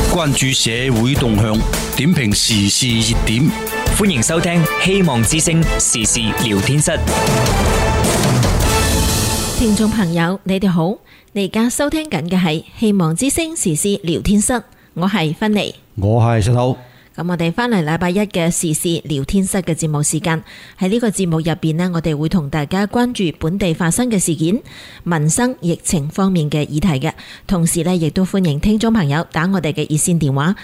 關注社會動向，點評時事熱點。 歡迎收聽《希望之聲時事聊天室》。 聽眾朋友，你哋好，你而家收聽緊嘅係《希望之聲時事聊天室》，我係芬妮， 我係石頭。 咁我哋翻嚟禮拜一嘅時事聊天室嘅節目時間，喺呢個節目入邊呢，我哋會同大家關注本地發生嘅事件、民生、疫情方面嘅議題嘅，同時呢，亦都歡迎聽眾朋友打我哋嘅熱線電話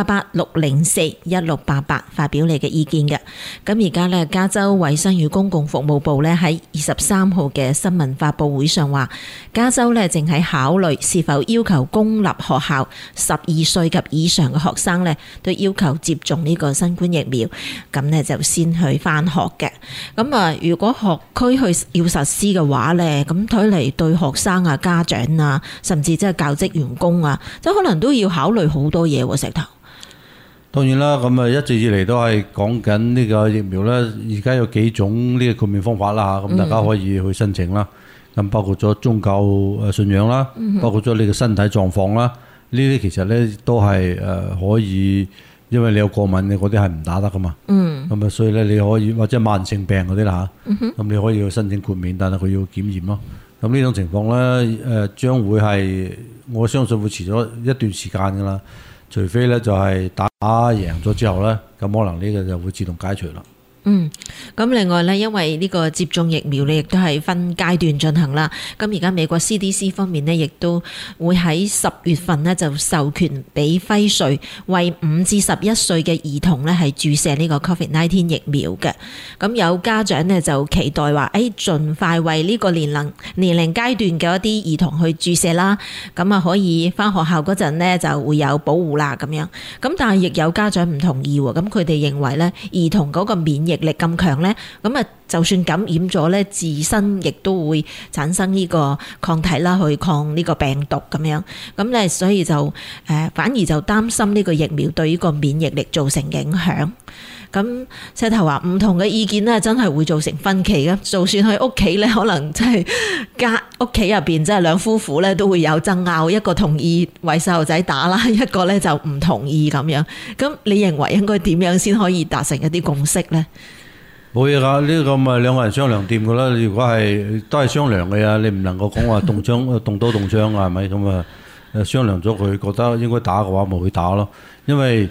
888-604-1688發表你嘅意見嘅。咁而家呢，加州衛生與公共服務部呢喺23號嘅新聞發佈會上話，加州呢正喺考慮是否要求公立學校12歲及以上嘅學生呢都要求接種呢個新冠疫苗，咁呢就先去返學嘅。咁啊，如果學區去要實施嘅話呢，咁睇嚟對學生啊、家長啊，甚至即係教職員工啊，即可能都要考慮好多嘢喎。石頭， 當然啦，咁啊一直以嚟都係講緊呢個疫苗咧，而家有幾種呢個豁免方法啦嚇，咁大家可以去申請啦。咁包括咗宗教信仰啦，包括咗你嘅身體狀況啦，呢啲其實咧都係可以。因為你有過敏嘅嗰啲係唔打得噶嘛，咁啊所以咧你可以或者慢性病嗰啲啦嚇，咁你可以去申請豁免，但係佢要檢驗咯。咁呢種情況咧將會係我相信會遲咗一段時間噶啦，除非咧就係打贏咗之後咧，咁可能呢個就會自動解除啦。 咁另外呢，因為呢個接種疫苗呢，亦都係分階段進行啦。咁而家美國 CDC 方面呢，亦都會喺10月份呢就授權俾輝瑞為5至11歲嘅兒童呢係注射呢個 COVID-19 疫苗嘅。咁有家長呢就期待話，盡快為呢個年齡階段嘅一啲兒童去注射啦。咁啊可以返學校嗰陣呢就會有保護啦咁樣。咁但係亦有家長唔同意喎。咁佢哋認為呢，兒童嗰個免疫力咁強呢，咁啊就算感染咗呢，自身亦都會產生呢個抗體啦，去抗呢個病毒咁樣。咁咧，所以就反而就擔心呢個疫苗對呢個免疫力造成影響。咁石頭話唔同嘅意見呢，真係會造成分歧嘅。就算喺屋企呢，可能真係屋企入邊真係兩夫婦呢都會有爭拗，一個同意為細路仔打啦，一個呢就唔同意咁樣。咁你認為應該點樣先可以達成一啲共識呢？ 冇嘢㗎，呢個咪兩個人商量掂㗎啦。如果係都係商量嘅呀，你唔能夠講話動刀動槍啊，係咪咁啊？商量咗佢覺得應該打嘅話，咪去打咯。因為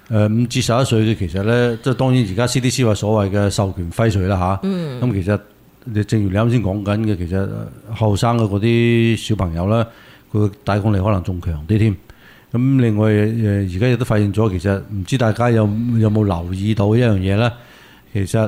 5至11歲嘅其實咧，即係當然而家 CDC 話所謂嘅授權輝瑞啦嚇。咁其實你正如你啱先講緊嘅，其實後生嘅嗰啲小朋友咧，佢抵抗力可能仲強啲添。咁另外而家亦都發現咗，其實唔知大家有冇留意到一樣嘢咧？其實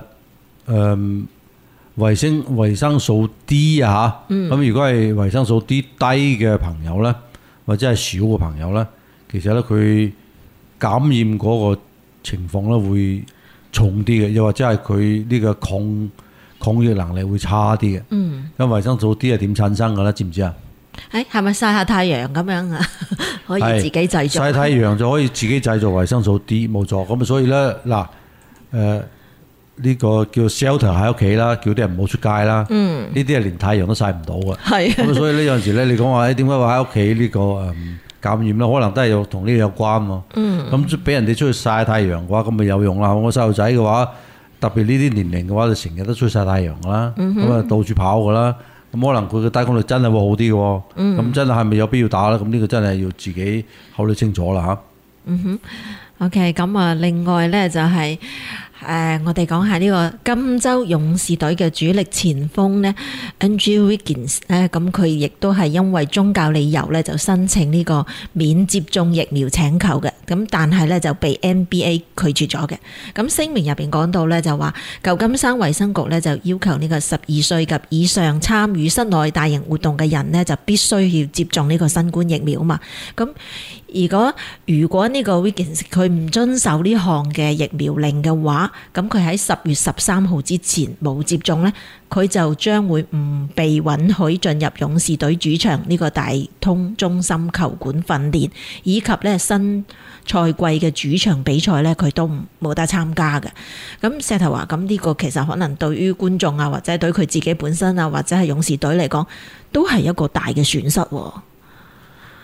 維生素 D 啊嚇，咁如果係維生素 D 低嘅朋友咧，或者係少嘅朋友咧，其實咧佢感染嗰個情況咧會重啲嘅，又或者係佢呢個抗疫能力會差啲嘅。咁維生素 D 係點產生嘅咧？知唔知啊？ 係咪曬下太陽咁樣啊？可以自己製造。曬太陽就可以自己製造維生素 D， 冇錯。咁所以咧嗱呢個叫 shelter 喺屋企啦，叫啲人唔好出街啦。呢啲係連太陽都曬唔到嘅。咁所以呢，有陣時咧，你講話點解話喺屋企呢個感染咧，可能都係有同呢個有關喎。咁俾人哋出去曬太陽嘅話，咁咪有用啦。我細路仔嘅話，特別呢啲年齡嘅話，就成日都出去曬太陽㗎啦。咁啊到處跑㗎啦。咁可能佢嘅抵抗力真係會好啲嘅喎。咁真係咪有必要打咧？咁呢個真係要自己考慮清楚啦嚇。 OK， 咁啊，另外咧就係我哋講下呢個金州勇士隊嘅主力前鋒呢 Andrew Wiggins 咧，咁佢亦都係因為宗教理由咧就申請呢個免接種疫苗請求嘅，咁但係咧就被 NBA 拒絕咗嘅。咁聲明入邊講到咧就話，舊金山衛生局咧就要求呢個12歲及以上參與室內大型活動嘅人呢，就必須要接種呢個新冠疫苗啊嘛。咁如果呢個 Wiggins 佢唔遵守呢項嘅疫苗令嘅話，咁佢喺10月13號之前冇接種呢，佢就將會唔被允許進入勇士隊主場呢個大通中心球館訓練，以及呢新賽季嘅主場比賽呢，佢都冇得參加嘅。咁石頭話，咁呢個其實可能對於觀眾啊，或者對佢自己本身啊，或者係勇士隊嚟講，都係一個大嘅損失喎。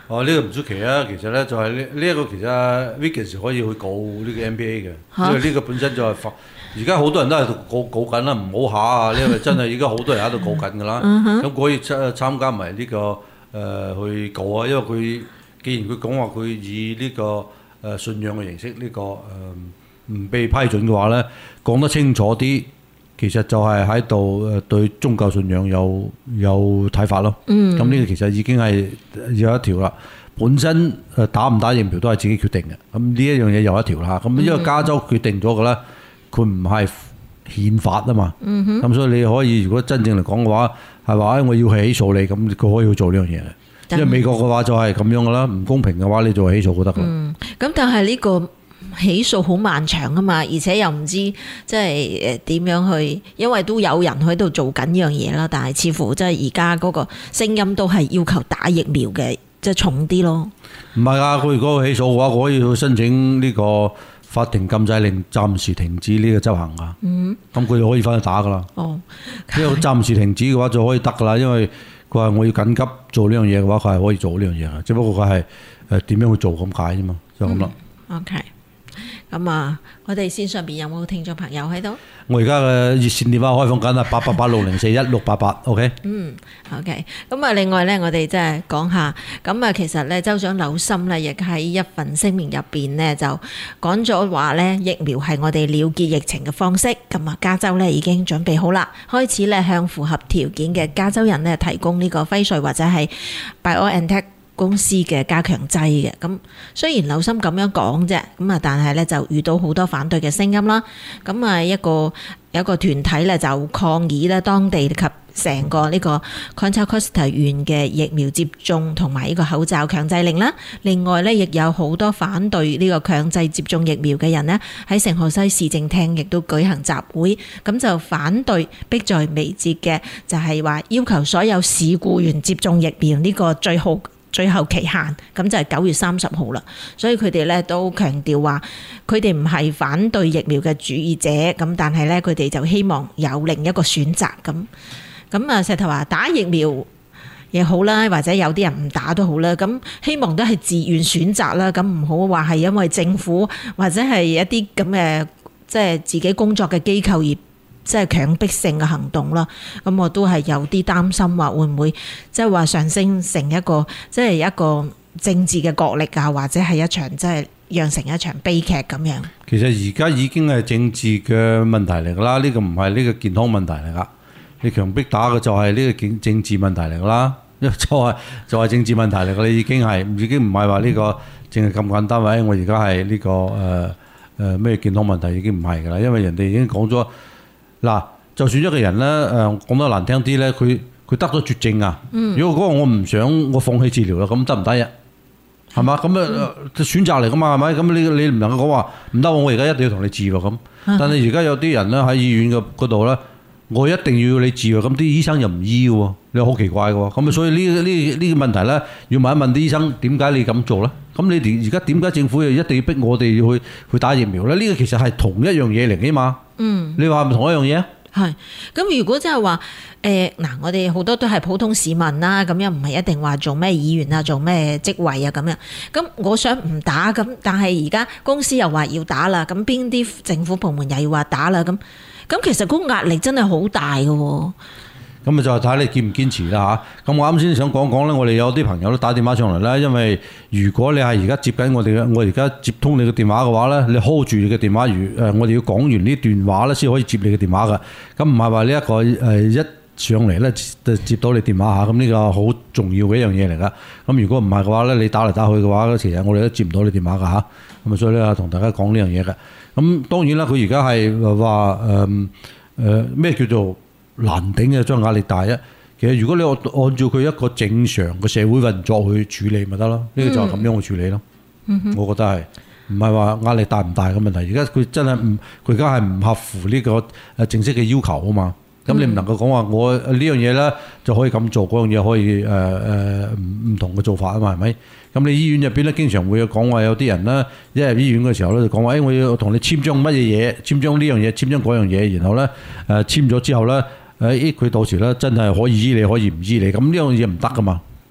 哦，呢個唔出奇啊！其實咧就係呢一個其實 Wiggins 可以去告呢個 NBA 嘅，因為呢個本身就係而家好多人都喺度告緊啦，唔好下啊！因為真係而家好多人喺度告緊㗎啦，咁可以參加埋呢個去告啊！因為佢既然佢講話佢以呢個信仰嘅形式呢個唔被批准嘅話咧，講得清楚啲。其實就係喺度對宗教信仰有睇法咯。咁呢個其實已經係有一條啦。本身打唔打疫苗都係自己決定嘅。咁呢一樣嘢有一條啦。咁因為加州決定咗嘅咧，佢唔係憲法啊嘛。咁所以你可以如果真正嚟講嘅話，係話我要起訴你，咁佢可以去做呢樣嘢嘅。因為美國嘅話就係咁樣噶啦，唔公平嘅話你就起訴就得啦。 咁但係呢個起訴好漫長啊嘛，而且又唔知即係點樣去，因為都有人喺度做緊呢樣嘢啦。但係似乎即係而家嗰個聲音都係要求打疫苗嘅，即係重啲咯。 唔係啊，佢如果起訴嘅話，我可以去申請呢個法庭禁制令，暫時停止呢個執行噶。咁佢就可以翻去打噶啦。哦，因為暫時停止嘅話就可以得噶啦，因為佢話我要緊急做呢樣嘢嘅話，佢係可以做呢樣嘢嘅，只不過佢係點樣去做咁解啫嘛，就咁啦。 OK。咁啊，我哋線上邊有冇聽眾朋友喺度？ 我而家嘅熱線電話開放緊啊，88860416688，OK？ OK。咁啊，另外咧，我哋即係講下，咁啊，其實咧，州長紐森咧，亦喺一份聲明入邊咧，就講咗話咧，疫苗係我哋了結疫情嘅方式。咁啊，加州咧已經準備好啦，開始咧向符合條件嘅加州人咧提供呢個輝瑞或者係 BioNTech公司嘅加強劑嘅。咁雖然紐森咁樣講啫，咁啊，但係咧就遇到好多反對嘅聲音啦。咁啊，有一個團體咧就抗議咧當地及成個呢個 Contra Costa 縣嘅疫苗接種同埋呢個口罩強制令啦。另外咧，亦有好多反對呢個強制接種疫苗嘅人呢，喺聖荷西市政廳亦都舉行集會，咁就反對迫在眉睫嘅就係話要求所有市僱員接種疫苗呢個最後期限，咁就係9月30號啦。所以佢哋咧都強調話，佢哋唔係反對疫苗嘅主義者，咁但係咧佢哋就希望有另一個選擇咁啊。石頭話打疫苗亦好啦，或者有啲人唔打都好啦，咁希望都係自願選擇啦，咁唔好話係因為政府或者係一啲咁嘅即係自己工作嘅機構而即係強迫性嘅行動啦。咁我都係有啲擔心話會唔會即係話上升成一個即係一個政治嘅角力啊，或者係一場即係釀成一場悲劇咁樣。 其實而家已經係政治嘅問題嚟㗎啦，呢個唔係呢個健康問題嚟㗎。你強迫打嘅就係呢個政治問題嚟㗎啦，就係政治問題嚟㗎。你已經唔係話呢個淨係咁簡單位。我而家係呢個咩健康問題已經唔係㗎啦，因為人哋已經講咗。嗱，就算一個人咧，講得難聽啲咧，佢得咗絕症啊！如果嗰個我唔想，我放棄治療啦，咁得唔得呀？係嘛？咁選擇嚟噶嘛，係咪？咁你唔能夠講話唔得，我而家一定要同你治喎咁。但係而家有啲人咧喺醫院嘅嗰度咧，我一定要你治喎，咁啲醫生又唔醫喎，你好奇怪嘅喎。咁所以呢個問題咧，要問一問啲醫生點解你咁做咧？咁你哋而家點解政府又一定要逼我哋去打疫苗咧？呢個其實係同一樣嘢嚟嘅嘛。你話係咪同一樣嘢啊？ 係。咁如果即係話我哋好多都係普通市民啦，咁又唔係一定話做咩議員啊，做咩職位啊咁樣。咁我想唔打咁，但係而家公司又話要打啦，咁邊啲政府部門又要話打啦，咁其實嗰個壓力真係好大嘅喎。 咁咪就係睇你堅唔堅持啦嚇。咁我啱先想講咧，我哋有啲朋友都打電話上嚟啦。因為如果你係而家接緊我而家接通你嘅電話嘅話咧，你 hold 住你嘅電話，我哋要講完呢段話咧，先可以接你嘅電話㗎。咁唔係話呢一個一上嚟咧就接到你電話嚇。咁呢個好重要嘅一樣嘢嚟㗎。咁如果唔係嘅話咧，你打嚟打去嘅話，其實我哋都接唔到你電話㗎嚇。咁啊，所以咧同大家講呢樣嘢㗎。咁當然啦，佢而家係話咩叫做難頂嘅，將壓力大啊！其實如果你按照佢一個正常嘅社會運作去處理咪得咯，呢個就係咁樣去處理咯。我覺得係唔係話壓力大唔大嘅問題？而家佢真係佢而家係唔合乎呢個正式嘅要求啊嘛。咁你唔能夠講話我呢樣嘢咧就可以咁做，嗰樣嘢可以唔同嘅做法啊嘛，係咪？咁你醫院入邊咧經常會有講話有啲人咧一入醫院嘅時候咧就講話我要同你簽張乜嘢，簽張呢樣嘢，簽張嗰樣嘢，然後咧簽咗之後咧佢到時咧真係可以醫你，可以唔醫你，咁呢樣嘢唔得噶嘛。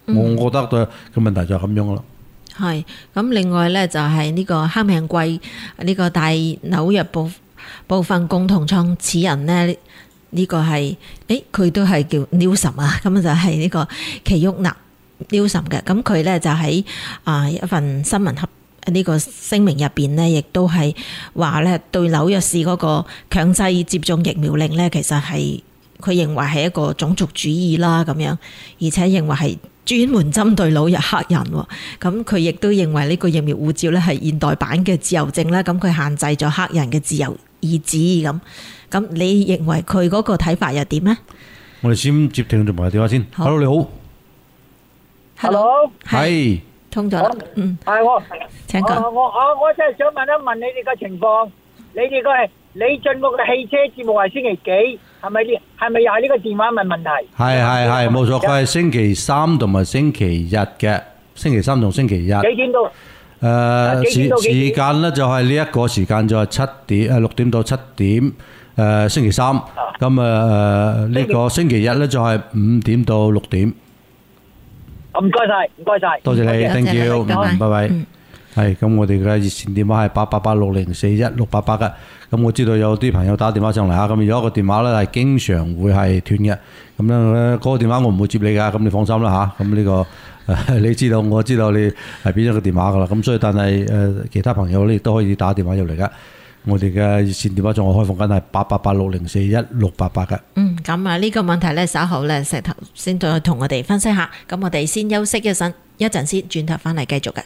我覺得個問題就係咁樣咯。 係咁，另外呢，就係呢個黑命貴呢個大紐約部分共同創始人呢，呢個係佢都係叫 Newsom 啊，咁就係呢個奇沃納 Newsom 嘅。咁佢呢，就喺一份新聞呢個聲明入邊呢，亦都係話呢，對紐約市嗰個強制接種疫苗令呢，其實係佢認為係一個種族主義啦咁樣，而且認為係專門針對紐約黑人。咁佢亦都認為呢個疫苗護照呢係現代版嘅自由證啦，咁佢限制咗黑人嘅自由意志咁。咁你認為佢嗰個睇法又點呢？ 我哋先接聽眾朋友電話先。Hello， 你好。 Hello， 係通咗啦。 係我。 請講。 我真係想問一問你哋嘅情況。你哋你進嗰個汽車節目係星期幾？係咪又係呢個電話問問題？ 係冇錯，佢係星期三同埋星期日嘅，星期三同星期日。 幾點到？ 時間咧就係呢一個時間就係6點到7點。星期三，咁呢個星期日咧就係5點到6點。 唔該晒， 多謝你 ，thank you，拜拜。係咁，我哋嘅熱線電話係88860416888嘅。咁我知道有啲朋友打電話上嚟啊，咁有一個電話咧係經常會係斷嘅。咁咧嗰個電話我唔會接你㗎，咁你放心啦嚇。咁呢個你知道，我知道你係邊一個電話㗎啦。咁所以但係其他朋友咧亦都可以打電話入嚟㗎。我哋嘅熱線電話仲係開放緊係88860416888嘅。 咁呢個問題咧稍後咧石頭先再同我哋分析下。咁我哋先休息一陣先，轉頭翻嚟繼續嘅。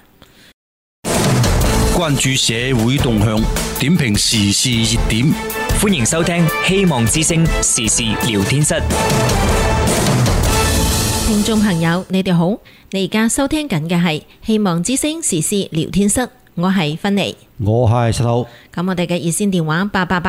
關注社會動向，點評時事熱點， 歡迎收聽希望之聲時事聊天室。 聽眾朋友，你哋好，你而家收聽緊嘅係希望之聲時事聊天室，我係芬妮， 我係石頭。 咁我哋嘅熱線電話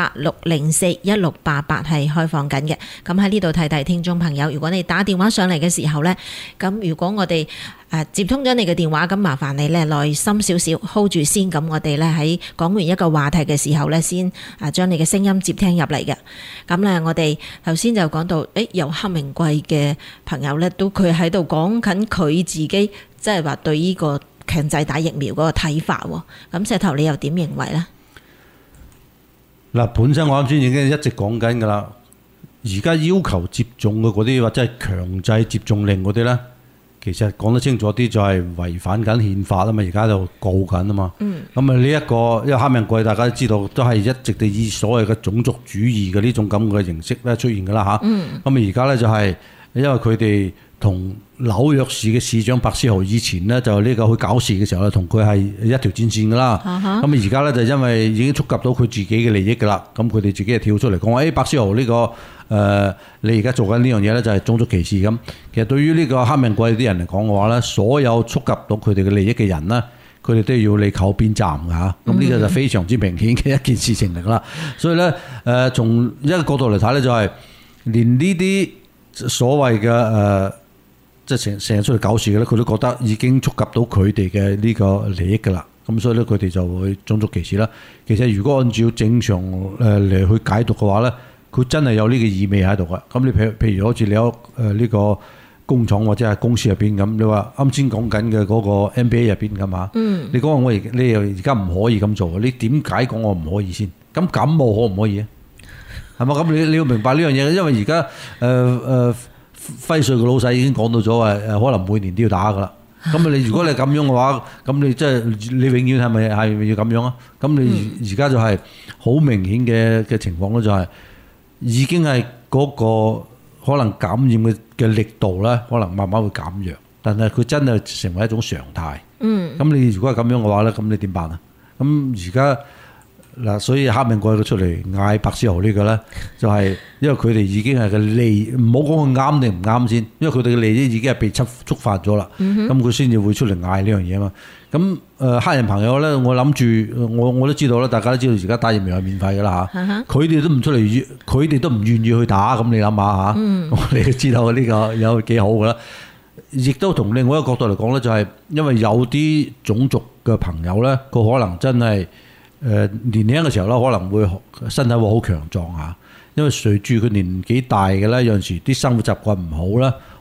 88860416888係開放緊嘅。咁喺呢度提提聽眾朋友，如果你打電話上嚟嘅時候呢，咁如果我哋接通咗你嘅電話，咁麻煩你呢耐心少少 hold 住先。咁我哋呢喺講完一個話題嘅時候呢，先將你嘅聲音接聽入嚟嘅。咁呢，我哋頭先就講到，有黑名貴嘅朋友呢，都佢喺度講緊佢自己，即係話對呢個強制打疫苗嗰個睇法喎。咁石頭你又點認為呢？ 嗱，本身我啱先已經一直講緊㗎啦。而家要求接種嘅嗰啲或者係強制接種令嗰啲咧，其實講得清楚啲就係違反緊憲法啊嘛。而家就告緊啊嘛。咁啊呢一個因為黑命貴，大家都知道都係一直地以所謂嘅種族主義嘅呢種咁嘅形式咧出現㗎啦嚇。咁啊而家咧就係因為佢哋同紐約市嘅市長白思豪以前呢，就呢個去搞事嘅時候咧，同佢係一條戰線㗎啦。咁而家咧就因為已經觸及到佢自己嘅利益㗎啦，咁佢哋自己就跳出嚟講話，白思豪呢個你而家做緊呢樣嘢咧就係種族歧視咁。其實對於呢個黑命貴啲人嚟講嘅話咧，所有觸及到佢哋嘅利益嘅人呢，佢哋都要你靠邊站㗎嚇。咁呢個就非常之明顯嘅一件事情嚟啦。所以咧從一個角度嚟睇咧，就係連呢啲所謂嘅即係成日出嚟搞事嘅咧，佢都覺得已經觸及到佢哋嘅呢個利益㗎啦。咁所以咧，佢哋就會種族歧視啦。其實如果按照正常嚟去解讀嘅話咧，佢真係有呢個意味喺度嘅。咁你譬如好似你有呢個工廠或者係公司入邊咁，你話啱先講緊嘅嗰個 NBA 入邊㗎嘛？你講話你又而家唔可以咁做，你點解講我唔可以先？咁感冒可唔可以啊？係嘛？咁你要明白呢樣嘢，因為而家輝瑞嘅老細已經講到咗話可能每年都要打㗎啦。咁你如果你咁樣嘅話，咁你即係你永遠係咪要咁樣啊？咁你而家就係好明顯嘅情況咯，就係已經係嗰個可能感染嘅力度咧，可能慢慢會減弱，但係佢真係成為一種常態。咁你如果係咁樣嘅話咧，咁你點辦啊？咁而家嗱，所以黑命貴佢出嚟嗌白思豪呢個咧，就係因為佢哋已經係個利，唔好講佢啱定唔啱先，因為佢哋嘅利益已經係被觸犯咗啦。咁佢先至會出嚟嗌呢樣嘢啊嘛。咁黑人朋友咧，我諗住我都知道啦，大家都知道而家打疫苗係免費㗎啦嚇。佢哋都唔出嚟，佢哋都唔願意去打。咁你諗下嚇，你都知道呢個有幾好㗎啦。亦都從另外一個角度嚟講咧，就係因為有啲種族嘅朋友咧，佢可能真係年輕嘅時候咧，可能會身體會好強壯嚇，因為隨住佢年紀大嘅咧，有陣時啲生活習慣唔好啦，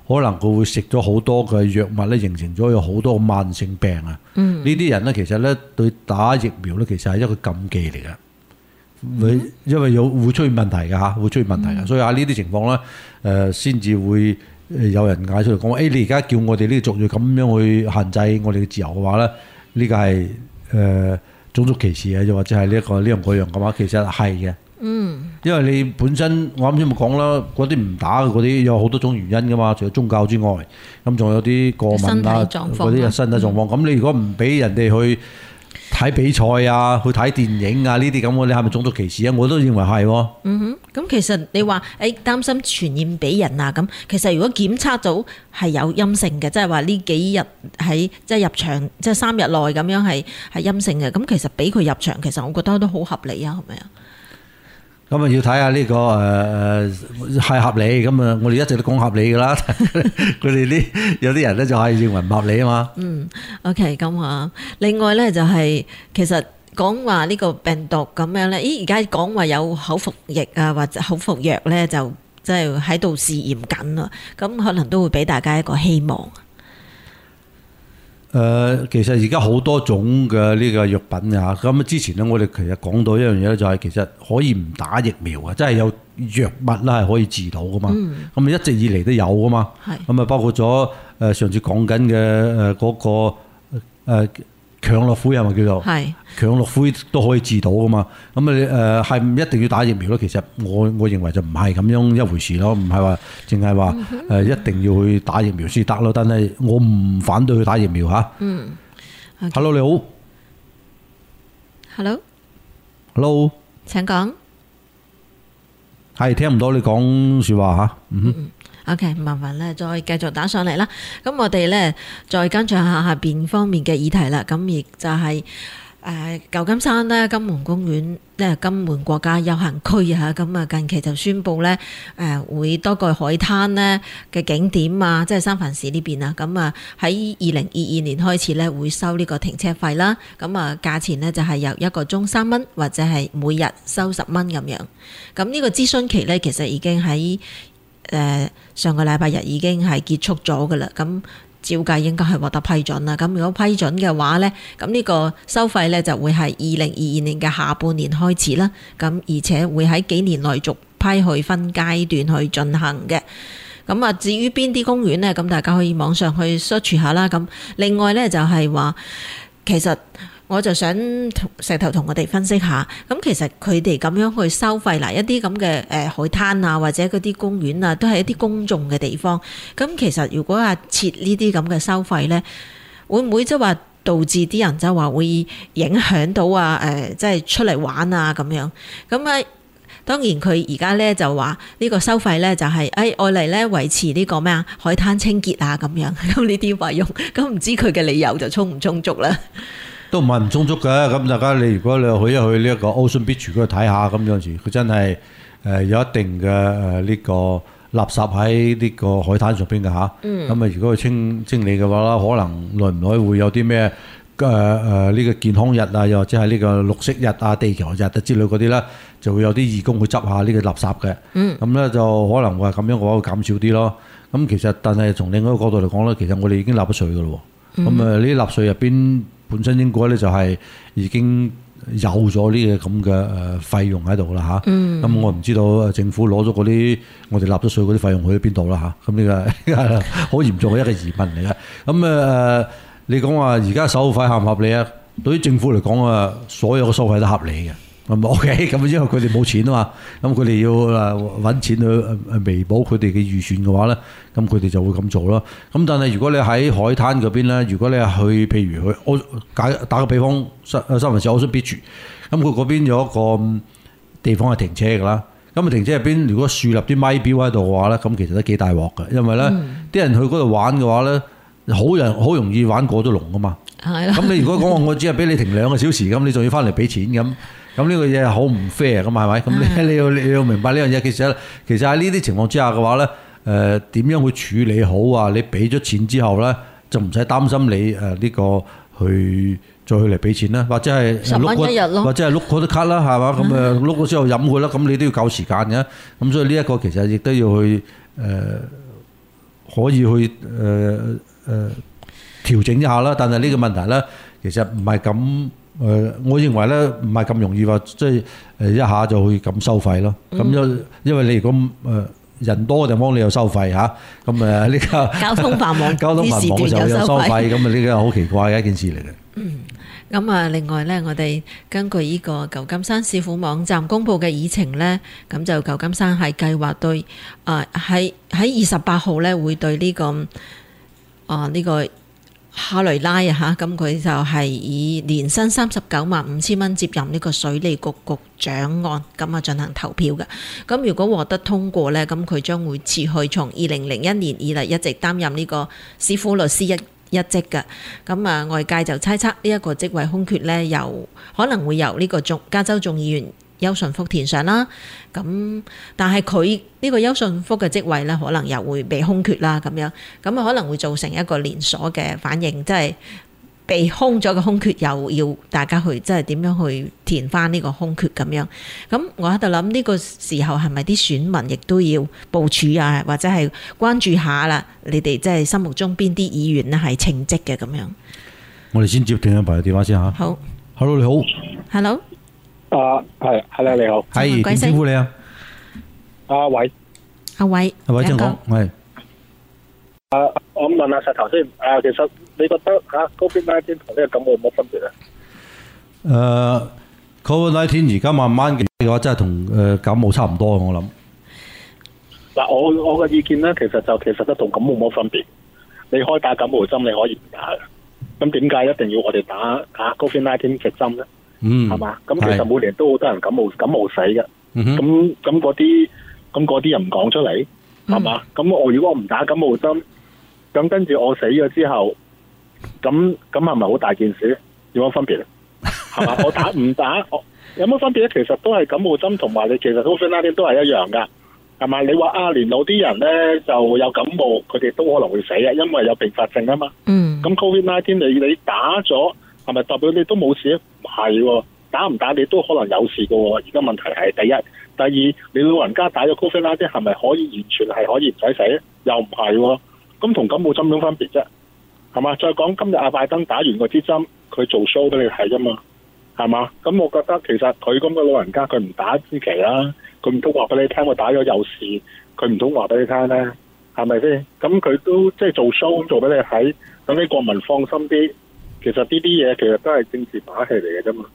可能佢會食咗好多嘅藥物咧，形成咗有好多慢性病啊。呢啲人咧其實咧對打疫苗咧其實係一個禁忌嚟嘅，因為會出現問題嘅嚇，會出現問題嘅。所以喺呢啲情況咧，先至會有人嗌出嚟講話，你而家叫我哋呢個族裔咁樣去限制我哋嘅自由嘅話咧，呢個係種族歧視啊，又或者係呢樣嗰樣嘅話，其實係嘅。因為你本身我啱先咪講啦，嗰啲唔打嘅嗰啲有好多種原因噶嘛，除咗宗教之外，咁仲有啲過敏啊，嗰啲身體狀況。咁你如果唔俾人哋去睇比賽啊，去睇電影啊呢啲咁，你係咪種族歧視啊？我都認為係喎。 咁其實你話擔心傳染俾人啊，咁其實如果檢測到係有陰性嘅，即係話呢幾日喺即係入場即係3日內咁樣係陰性嘅，咁其實俾佢入場，其實我覺得都好合理啊，係咪啊？ 咁啊要睇下呢個係合理，咁啊我哋一直都講合理噶啦，佢哋有啲人咧就係認為唔合理啊嘛。 OK， 咁啊，另外咧就係其實講話呢個病毒咁樣咧，而家講話有口服液啊或者口服藥咧，就即係喺度試驗緊啊，咁可能都會俾大家一個希望。 其實而家好多種嘅呢個藥品啊，咁之前咧我哋其實講到一樣嘢咧，就係其實可以唔打疫苗啊，即係有藥物啦係可以治到噶嘛。咁一直以嚟都有噶嘛。咁啊包括咗上次講緊嘅嗰個強諾灰係咪叫做？係強諾灰都可以治到噶嘛。咁啊係唔一定要打疫苗咯？其實我認為就唔係咁樣一回事咯，唔係話淨係話一定要去打疫苗先得咯。但係我唔反對去打疫苗嚇。Hello 你好。Hello。 請講。 係聽唔到你講説話嚇。 OK， 麻煩咧，再繼續打上嚟啦。咁我哋咧再跟進下邊方面嘅議題啦。咁亦就係舊金山咧金門公園金門國家休閒區啊。咁啊近期就宣布咧會多個海灘咧嘅景點啊，即係三藩市呢邊啊。咁啊喺2022年開始咧會收呢個停車費啦。咁啊價錢咧就係由1個鐘3蚊，或者係每日收10蚊咁樣。咁呢個諮詢期咧其實已經喺上個禮拜日已經係結束咗㗎啦，咁照計應該係獲得批准啦。咁如果批准嘅話呢，咁呢個收費呢就會係2022年嘅下半年開始啦。咁而且會喺幾年內逐批去分階段去進行嘅。咁啊，至於邊啲公園呢？咁大家可以網上去 search 下啦。咁另外呢，就係話，其實我就想石頭同我哋分析下，咁其實佢哋咁樣去收費嗱，一啲咁嘅海灘啊，或者嗰啲公園啊，都係一啲公眾嘅地方。咁其實如果話設呢啲咁嘅收費呢，會唔會即係話導致啲人即係話會影響到啊？即係出嚟玩啊咁樣。咁啊，當然佢而家呢就話呢個收費呢就係愛嚟呢維持呢個咩啊海灘清潔啊咁樣。咁呢啲費用，咁唔知佢嘅理由就充唔充足啦？ 都唔係唔充足嘅，咁大家如果你去一去呢一個 Ocean Beach 嗰度睇下，咁有時佢真係有一定嘅呢個垃圾喺呢個海灘上邊嘅嚇。咁如果佢清理嘅話啦，可能耐唔耐會有啲咩呢個健康日啊，又或者係呢個綠色日啊、地球日啊之類嗰啲啦，就會有啲義工去執下呢個垃圾嘅。咁咧就可能話咁樣嘅話會減少啲咯。咁其實但係從另外一個角度嚟講咧，其實我哋已經納咗稅嘅咯。咁呢啲納稅入邊本身應該咧就係已經有咗呢個咁嘅費用喺度啦嚇。咁我唔知道政府攞咗嗰啲我哋納咗稅嗰啲費用去咗邊度啦嚇。咁呢個好嚴重嘅一個疑問嚟嘅。咁你講話而家收費合唔合理啊？對於政府嚟講啊，所有嘅收費都合理嘅。咁 OK， 咁因為佢哋冇錢啊嘛，咁佢哋要揾錢去彌補佢哋嘅預算嘅話咧，咁佢哋就會咁做咯。咁但係如果你喺海灘嗰邊咧，如果你係去譬如去打個比方，三藩市 Ocean Beach，咁佢嗰邊有一個地方係停車㗎啦。咁啊停車入邊，如果樹立啲咪錶喺度嘅話咧，咁其實都幾大鑊嘅，因為咧啲人去嗰度玩嘅話咧，好容易玩過咗龍㗎嘛。係啦。咁你如果講話我只係俾你停2個小時，咁你仲要翻嚟俾錢咁。咁呢個嘢係好唔 fair 咁係咪？咁你要明白呢樣嘢。其實喺呢啲情況之下嘅話咧，點樣去處理好啊？你俾咗錢之後咧，就唔使擔心你呢個去再去嚟俾錢啦，或者係 10蚊一日咯， 或者係碌嗰啲卡啦，係嘛？咁碌咗之後飲佢啦，咁你都要夠時間嘅。咁所以呢一個其實亦都要去可以去調整一下啦。但係呢個問題咧，其實唔係咁我認為咧唔係咁容易話，即係一下就會咁收費咯。咁因為你如果人多嘅地方你又收費嚇，咁呢個交通繁忙嘅時候又收費，咁呢個好奇怪嘅一件事嚟嘅。 咁啊，另外呢，我哋根據呢個舊金山市府網站公佈嘅議程呢，咁就舊金山係計劃對喺28號呢會對呢個呢個哈雷拉啊嚇，咁佢就係以年薪395000蚊接任呢個水利局局長案咁啊進行投票嘅。咁如果獲得通過呢，咁佢將會辭去從2001年以嚟一直擔任呢個市府律師一職嘅。咁啊，外界就猜測呢一個職位空缺呢，可能會由呢個加州眾議員邱順福填上啦。咁但係佢呢個邱順福嘅職位呢，可能又會被空缺啦咁樣，咁啊可能會造成一個連鎖嘅反應，即係被空咗嘅空缺又要大家去即係點樣去填翻呢個空缺咁樣。咁我喺度諗呢個時候係咪啲選民亦都要部署啊，或者係關注下啦？你哋即係心目中邊啲議員咧係稱職嘅咁樣？ 我哋先接聽一朋友電話先嚇。好 ，Hello 你好 ，Hello。 係，Hello你好， 係點稱呼你啊？ 阿偉， 阿偉， 請講，係。 我問下石頭先，其實你覺得COVID-19 同呢個感冒有冇分別啊 ？COVID-19 而家慢慢嘅話，真係同感冒差唔多，我諗。 嗱，我嘅意見咧，其實都同感冒冇分別。你可以打感冒針，你可以唔打嘅。咁點解一定要我哋打COVID-19 嘅針咧？係嘛？咁其實每年都好多人感冒死嘅。咁嗰啲人唔講出嚟，係嘛？咁如果我唔打感冒針，咁跟住我死咗之後，咁係咪好大件事？有乜分別啊？係嘛？我打唔打，有乜分別咧？其實都係感冒針同埋你其實 COVID-19 都係一樣噶，係嘛？你話年老啲人咧就有感冒，佢哋都可能會死啊，因為有併發症啊嘛。咁 COVID-19 你打咗，係咪代表你都冇事咧？唔係喎，打唔打你都可能有事噶喎。而家問題係第一，第二，你老人家打咗 COVID-19 係咪可以完全係可以唔使死咧？又唔係喎。咁同感冒針有分別啫，係嘛？再講今日阿拜登打完嗰支針，佢做 show 俾你睇啫嘛，係嘛？咁我覺得其實佢咁嘅老人家，佢唔打支旗啦，佢唔通話俾你聽我打咗有事，佢唔通話俾你聽咧，係咪先？咁佢都即係做 show 做俾你睇，等啲國民放心啲。其實呢啲嘢其實都係政治把戲嚟嘅啫嘛。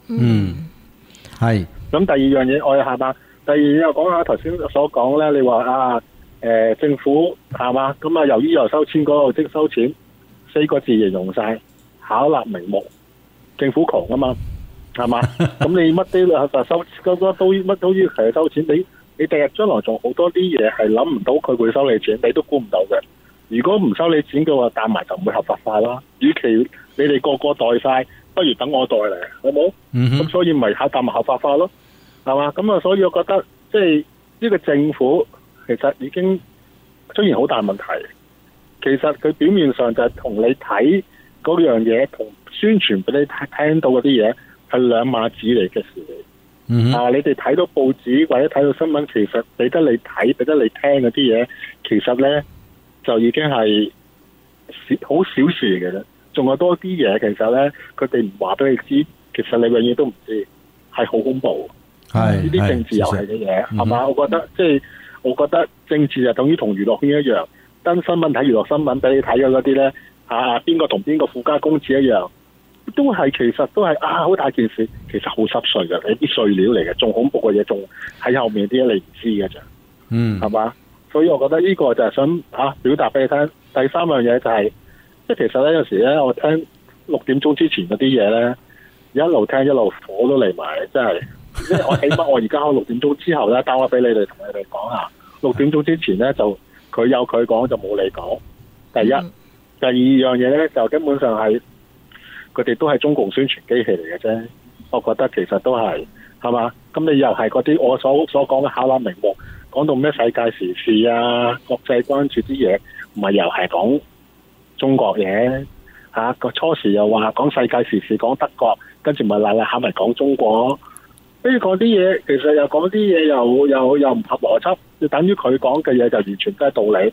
係。 咁第二樣嘢我係嘛？第二又講下頭先所講咧，你話政府係嘛？咁啊，由於又收錢嗰度即收錢，4個字形容晒，巧立名目，政府窮啊嘛，係嘛？咁你乜都收，乜都要係收錢。你第日將來仲好多啲嘢係諗唔到佢會收你錢，你都估唔到嘅。如果唔收你錢嘅話，帶埋就唔會合法化啦。與其你哋個個代晒，不如等我代嚟，好冇？咁所以咪帶埋合法化咯，係嘛？咁啊，所以我覺得即係呢個政府。其實已經出現好大問題。其實佢表面上就係同你睇嗰樣嘢，同宣傳俾你聽到嗰啲嘢係兩碼子嚟嘅事嚟。你哋睇到報紙或者睇到新聞，其實俾得你睇、俾得你聽嗰啲嘢，其實呢就已經係好小事嚟嘅啦。仲有多啲嘢，其實呢，佢哋唔話俾你知，其實你永遠都唔知，係好恐怖。呢啲政治遊戲嘅嘢係嘛？我覺得政治就等於同娛樂圈一樣，登新聞睇娛樂新聞俾你睇嘅嗰啲咧，邊個同邊個富家公子一樣，其實都係好大件事，其實好濕碎嘅，你啲碎料嚟嘅，仲恐怖嘅嘢仲喺後面啲嘢你唔知嘅咋，係嘛？所以我覺得呢個就係想表達俾你聽。第三樣嘢就係，即係其實咧有時咧我聽6點鐘之前嗰啲嘢咧，一路聽一路火都嚟埋，真係。即係我起碼我而家喺6點鐘之後咧，打話俾你哋同你哋講下。6點鐘之前咧就佢有佢講就冇你講。第一，第二樣嘢咧就根本上係佢哋都係中共宣傳機器嚟嘅啫。我覺得其實都係嘛？咁你又係嗰啲我所講嘅巧立名目，講到咩世界時事啊、國際關注啲嘢，唔係又係講中國嘢個初時又話講世界時事講德國，跟住咪下咪講中國。跟住講啲嘢，其實又講啲嘢又唔合邏輯，就等於佢講嘅嘢就完全都係道理。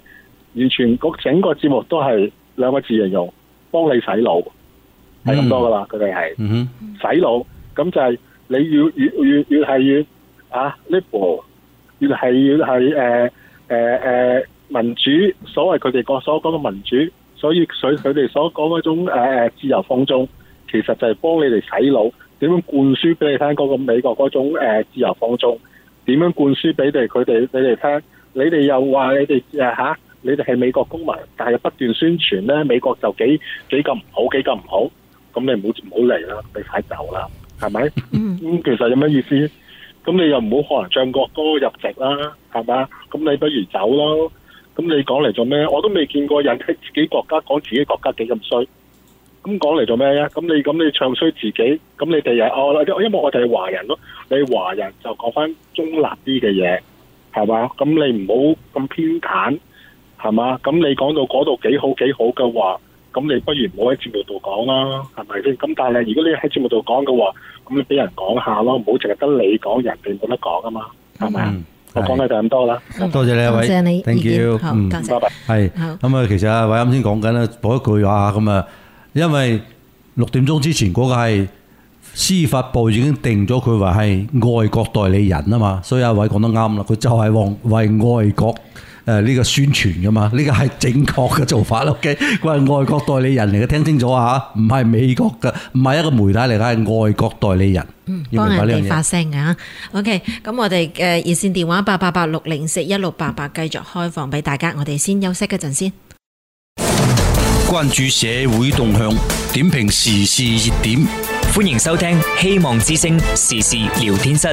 完全整個節目都係兩個字形容，幫你洗腦，係咁多噶啦。佢哋係洗腦，咁就係你越係越liberal，越係民主，所謂佢哋所講嘅民主，所以佢哋所講嗰種自由放縱，其實就係幫你哋洗腦，點樣灌輸俾你聽嗰個美國嗰種自由放縱，點樣灌輸俾你哋聽，你哋又話你哋你哋係美國公民，但係不斷宣傳咧美國就幾咁唔好，幾咁唔好，咁你唔好嚟啦，你快走啦，係咪？其實有咩意思？咁你又唔好可能唱國歌入籍啦，係嘛？咁你不如走咯。咁你講嚟做咩？我都未見過人喺自己國家講自己國家幾咁衰。咁講嚟做咩啫？咁你唱衰自己，咁你哋又因為我哋係華人咯，你華人就講翻中立啲嘅嘢，係嘛？咁你唔好咁偏袒，係嘛？咁你講到嗰度幾好嘅話，咁你不如唔好喺節目度講啦，係咪先？咁但係如果你喺節目度講嘅話，咁你俾人講下咯，唔好淨係得你講，人哋冇得講啊嘛，係咪啊？我講嘅就咁多啦。 多謝你啊，偉， 多謝你 thank you， 好，多謝， 拜拜。 係咁啊，其實阿偉啱先講緊咧，補一句話咁啊，因為6點鐘之前嗰個係司法部已經定咗佢話係外國代理人啊嘛，所以阿偉講得啱啦，佢就係為外國呢個宣傳噶嘛，呢個係正確嘅做法啦。OK，佢係外國代理人嚟嘅，聽清楚嚇，唔係美國嘅，唔係一個媒體嚟嘅，係外國代理人。 幫人哋發聲啊 ！OK， 咁我哋嘅熱線電話888-604-1688繼續開放俾大家，我哋先休息一陣先。 關注社會動向，點評時事熱點， 歡迎收聽希望之聲時事聊天室。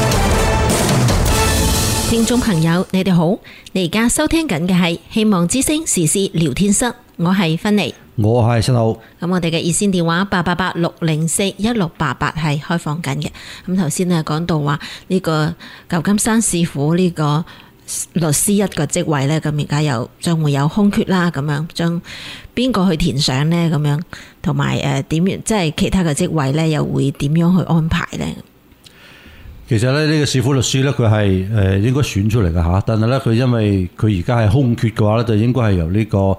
聽眾朋友，你哋好，你而家收聽緊嘅係希望之聲時事聊天室，我係芬妮， 我係新浩。 咁我哋嘅熱線電話888-604-1688係開放緊嘅。咁頭先咧講到話呢個舊金山市府呢個律師一個職位咧，咁而家又將會有空缺啦，咁樣將邊個去填上呢？咁樣同埋點樣即係其他嘅職位咧，又會點樣去安排呢？ 其實咧，呢個市府律師咧，佢係應該選出嚟嘅嚇，但係咧佢因為佢而家係空缺嘅話咧，就應該係由呢個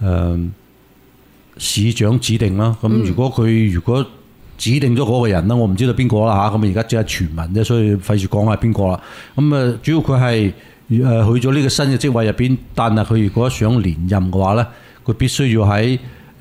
市長指定啦。咁如果指定咗嗰個人啦，我唔知道邊個啦嚇。咁而家只係傳聞啫，所以費事講係邊個啦。咁主要佢係去咗呢個新嘅職位入邊，但係佢如果想連任嘅話咧，佢必須要喺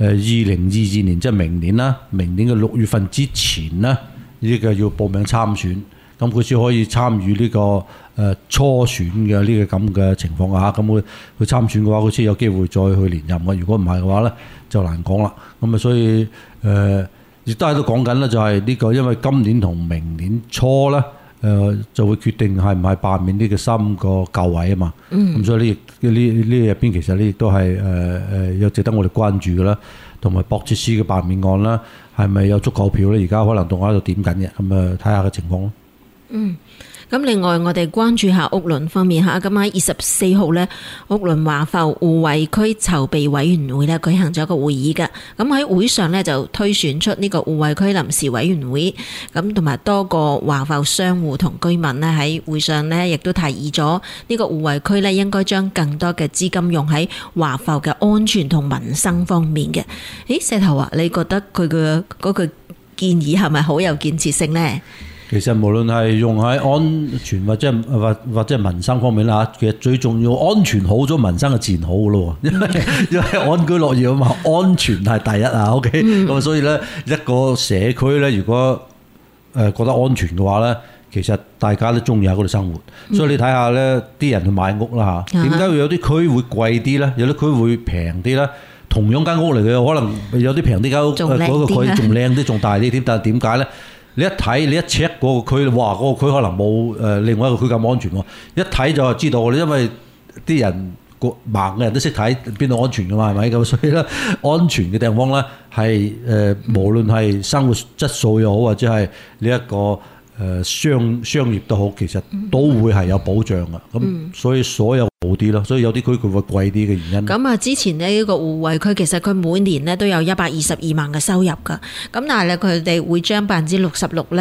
2022年，即係明年啦，明年嘅6月份之前啦，呢個要報名參選。咁佢先可以參與呢個初選嘅呢個咁嘅情況下，咁佢參選嘅話，佢先有機會再去連任嘅。如果唔係嘅話咧，就難講啦。咁啊，所以亦都喺度講緊咧，就係呢個因為今年同明年初咧，就會決定係唔係罷免呢個3個舊位啊嘛。咁所以呢入邊其實呢亦都係有值得我哋關注嘅啦。同埋博切斯嘅罷免案啦，係咪有足夠票咧？而家可能仲喺度點緊嘅，咁啊睇下個情況咯。 咁另外我哋關注下屋崙方面嚇，咁喺24號呢，屋崙華埠互惠區籌備委員會呢舉行咗一個會議嘅，咁喺會上呢，就推選出呢個互惠區臨時委員會，咁同埋多個華埠商戶同居民呢喺會上呢，亦都提議咗呢個互惠區呢應該將更多嘅資金用喺華埠嘅安全同民生方面嘅。石頭啊，你覺得佢嘅嗰個建議係咪好有建設性呢？ 其實無論係用喺安全或者民生方面啦，其實最重要安全好咗，民生就自然好嘅咯。因為安居樂業啊嘛，安全係第一啊。OK，咁所以咧一個社區咧，如果覺得安全嘅話咧，其實大家都中意喺嗰度生活。所以你睇下咧，啲人去買屋啦嚇，點解會有啲區會貴啲咧？有啲區會平啲咧？同樣間屋嚟嘅，可能有啲平啲間屋，嗰個區仲靚啲，仲大啲添。但係點解咧？你一睇，你一 check 嗰個區，哇！嗰個區可能冇另外一個區咁安全喎。一睇就知道，因為啲人盲嘅人都識睇邊度安全㗎嘛，係咪咁？所以咧，安全嘅地方咧係無論係生活質素又好，或者係呢一個商業都好，其實都會係有保障㗎。咁所以所有好啲咯，所以有啲區佢會貴啲嘅原因。 咁啊，之前呢個互惠區其實佢每年咧都有122萬嘅收入㗎。咁但係咧，佢哋會將66%咧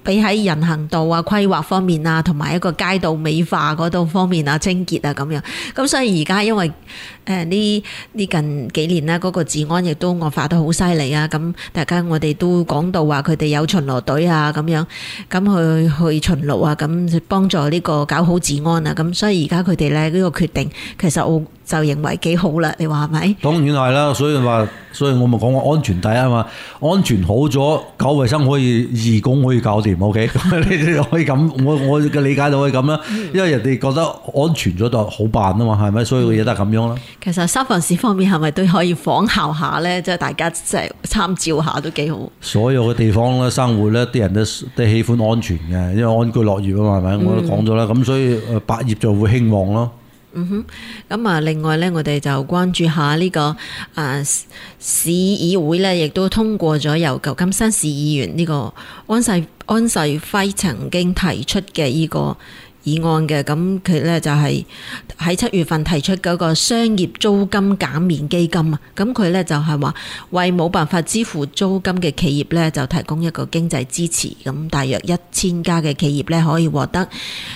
比喺人行道啊、規劃方面啊，同埋一個街道美化嗰度方面啊、清潔啊咁樣。咁所以而家因為呢近幾年呢，嗰個治安亦都惡化得好犀利啊。咁大家我哋都講到話佢哋有巡邏隊啊咁樣，咁去巡邏啊，咁幫助呢個搞好治安啊。咁所以而家佢哋咧呢個決定，其實我就認為幾好啦。你話係咪？當然係啦，所以我咪講話安全第一啊嘛，安全好咗，搞衞生可以義工可以搞掂 ，OK？ 你哋可以咁，我嘅理解就可以咁啦，因為人哋覺得安全咗就好辦啊嘛，係咪？所有嘅嘢都係咁樣啦。其實三藩市方面係咪都可以仿效下咧？即係大家即係參照下都幾好。所有嘅地方咧，生活咧，啲人都喜歡安全嘅，因為安居樂業啊嘛，係咪？我都講咗啦，咁所以百業就會興旺咯。咁啊，另外咧，我哋就關注下呢個市議會咧，亦都通過咗由舊金山市議員呢個安世輝曾經提出嘅呢個議案嘅。咁佢咧就係喺7月份提出嗰個商業租金減免基金啊。咁佢咧就係話為冇辦法支付租金嘅企業咧，就提供一個經濟支持。咁大約1000家嘅企業咧可以獲得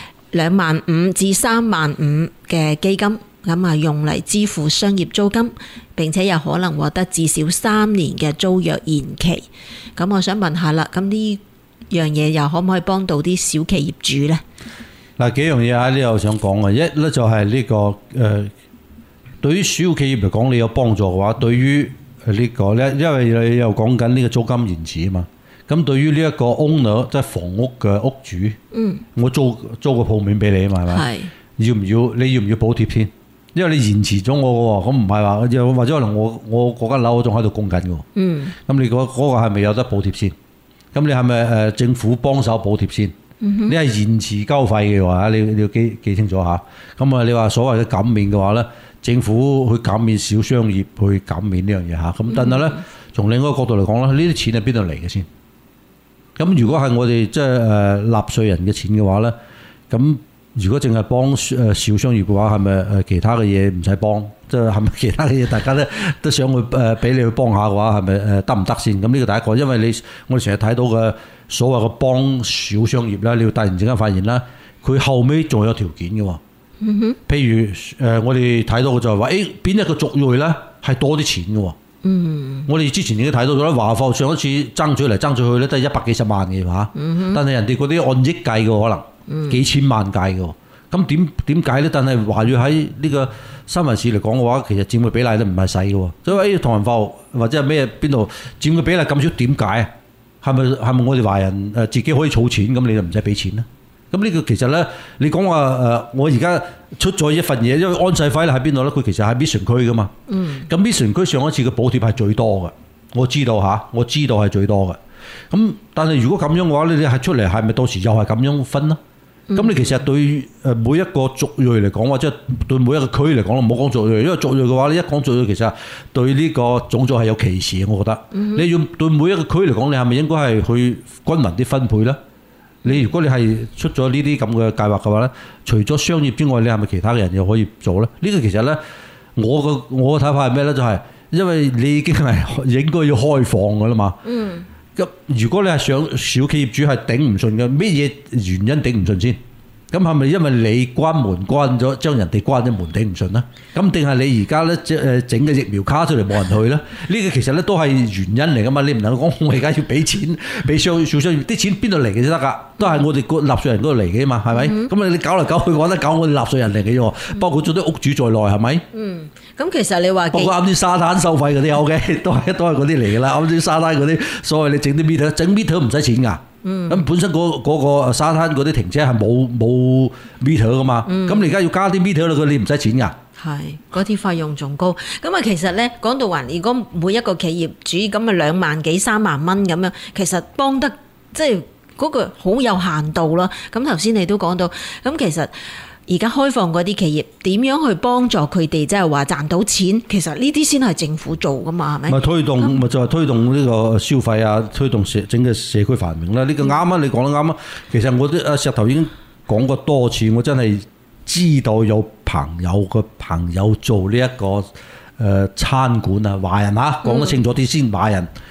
25000至35000嘅基金，咁啊用嚟支付商業租金，並且有可能獲得至少3年嘅租約延期。咁我想問下啦，咁呢樣嘢又可唔可以幫到啲小企業主呢？嗱，幾樣嘢喺呢度想講嘅，一咧就係呢個對於小企業嚟講，你有幫助嘅話，對於呢個咧，因為你又講緊呢個租金延遲啊嘛。咁對於呢一個 owner 即係房屋嘅屋主，我租個鋪面俾你啊嘛，係咪？你要唔要補貼先？因為你延遲咗我嘅喎，咁唔係話或者可能我嗰間樓仲喺度供緊嘅喎。咁你嗰個係咪有得補貼先？咁你係咪政府幫手補貼先？你係延遲交費嘅話，你要記清楚下。咁啊，你話所謂嘅減免嘅話咧，政府去減免小商業去減免呢樣嘢嚇。咁但係咧，從另一個角度嚟講咧，呢啲錢係邊度嚟嘅先？咁如果係我哋即係納稅人嘅錢嘅話咧，咁如果淨係幫小商業嘅話，係咪其他嘅嘢唔使幫？即係咪其他嘅嘢大家都想去俾你去幫下嘅話，係咪得唔得先？咁呢個第一個，因為我哋成日睇到嘅所謂嘅幫小商業啦，你要突然之間發現啦，佢後尾仲有條件嘅喎。譬如我哋睇到嘅就係話，邊一個族裔咧係多啲錢嘅喎。我哋之前已經睇到咗啦，華埠上一次爭取嚟爭取去咧，都係100幾十萬嘅嚇。但係人哋嗰啲按億計嘅，可能幾千萬計嘅。咁點解咧？但係華裔喺呢個三藩市嚟講嘅話，其實佔嘅比例都唔係細嘅喎。所以唐人埠或者係咩邊度佔嘅比例咁少，點解啊？係咪我哋華人自己可以儲錢，咁你就唔使俾錢咧？咁呢個其實咧，你講話我而家出咗一份嘢，因為安世輝喺邊度咧？佢其實喺 Mission 區噶嘛。咁 Mission 區上一次嘅補貼係最多嘅，我知道係最多嘅。咁但係如果咁樣嘅話，你係出嚟係咪到時又係咁樣分咧？咁你其實對每一個族裔嚟講，或者對每一個區嚟講，唔好講族裔，因為族裔嘅話，你一講族裔，其實對呢個種族係有歧視嘅。我覺得你要對每一個區嚟講，你係咪應該係去均勻啲分配咧？你如果你係出咗呢啲咁嘅計劃嘅話咧，除咗商業之外，你係咪其他嘅人又可以做咧？呢個其實咧，我嘅睇法係咩咧？就係因為你已經係應該要開放㗎啦嘛。咁如果你係想小企業主係頂唔順嘅，咩嘢原因頂唔順先？咁係咪因為你關門關咗，將人哋關咗門頂唔順咧？咁定係你而家咧整嘅疫苗卡出嚟冇人去咧？呢個其實咧都係原因嚟噶嘛。你唔能講我而家要俾錢俾小商業，啲錢邊度嚟嘅先得㗎？都係我哋個納稅人嗰度嚟嘅嘛，係咪？咁你搞嚟搞去嘅話，都搞我哋納稅人嚟嘅喎，包括咗啲屋主在內，係咪？咁其實你話包括啱啲沙灘收費嗰啲 OK， 都係嗰啲嚟㗎啦。啱啲沙灘嗰啲所謂你整啲 meter， 整 meter 唔使錢㗎。咁本身嗰個沙灘嗰啲停車係冇 meter 㗎嘛。咁你而家要加啲 meter 落去，你唔使錢㗎。係嗰啲費用仲高。咁啊，其實咧講到話，如果每一個企業主咁啊2萬幾3萬蚊咁樣，其實幫得即係嗰個好有限度啦。咁頭先你都講到，咁其實而家開放嗰啲企業點樣去幫助佢哋，即係話賺到錢，其實呢啲先係政府做噶嘛，係咪？咪推動，咪就係推動呢個消費啊，推動整個社區繁榮啦。呢個啱啊，你講得啱啊。其實我啲石頭已經講過多次，我真係知道有朋友做呢一個餐館啊，華人嚇講得清楚啲先，華人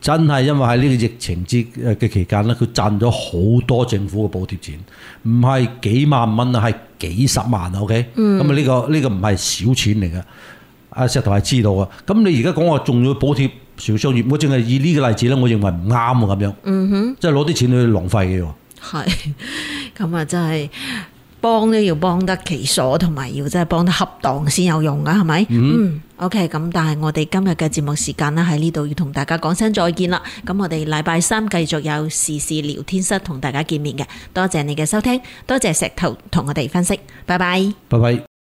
真係因為喺呢個疫情嘅期間咧，佢賺咗好多政府嘅補貼錢，唔係幾萬蚊啊，係幾十萬啊 OK，咁啊呢個唔係小錢嚟嘅。阿石頭係知道嘅，咁你而家講話仲要補貼小商業，我淨係以呢個例子咧，我認為唔啱啊咁樣，即係攞啲錢去浪費嘅喎。 係，咁啊真係幫都要幫得其所，同埋要真係幫得恰當先有用噶，係咪？OK， 咁但係我哋今日嘅節目時間咧喺呢度要同大家講聲再見啦。咁我哋禮拜三繼續有時事聊天室同大家見面嘅，多謝你嘅收聽，多謝石頭同我哋分析，拜拜。 拜拜。